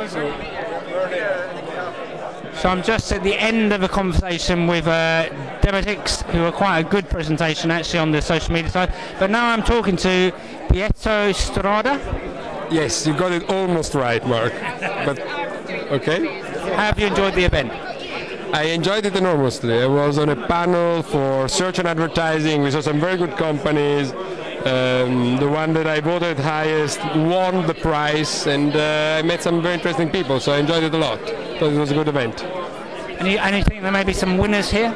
So I'm just at the end of a conversation with Demotix, who are quite a good presentation actually on the social media side. But now I'm talking to Pietro Strada. Yes, you got it almost right, Mark. But okay. How have you enjoyed the event? I enjoyed it enormously. I was on a panel for search and advertising. We saw some very good companies. The one that I voted highest won the prize, and I met some very interesting people, so I enjoyed it a lot. Thought it was a good event. And you think there may be some winners here?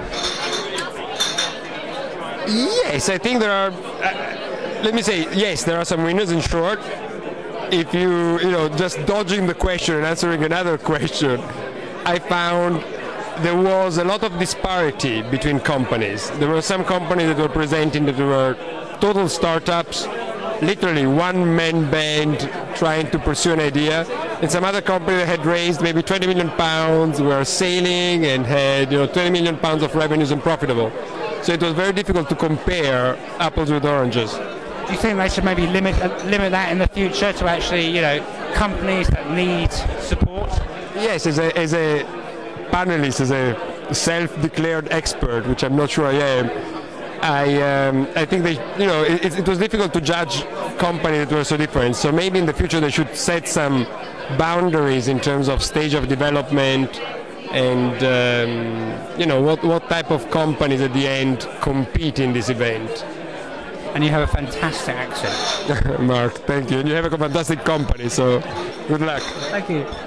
Yes, I think there are. Let me say, yes, there are some winners in short. If you just dodging the question and answering another question, I found there was a lot of disparity between companies. There were some companies that were presenting that were total startups, literally one-man band trying to pursue an idea, and some other company that had raised maybe 20 million pounds, were sailing and had 20 million pounds of revenues and profitable. So it was very difficult to compare apples with oranges. Do you think they should maybe limit that in the future to actually, companies that need support? Yes, as a panelist, as a self-declared expert, which I'm not sure I am, I think it was difficult to judge companies that were so different. So maybe in the future they should set some boundaries in terms of stage of development and what type of companies at the end compete in this event. And you have a fantastic accent. Mark, thank you. And you have a fantastic company, so good luck. Thank you.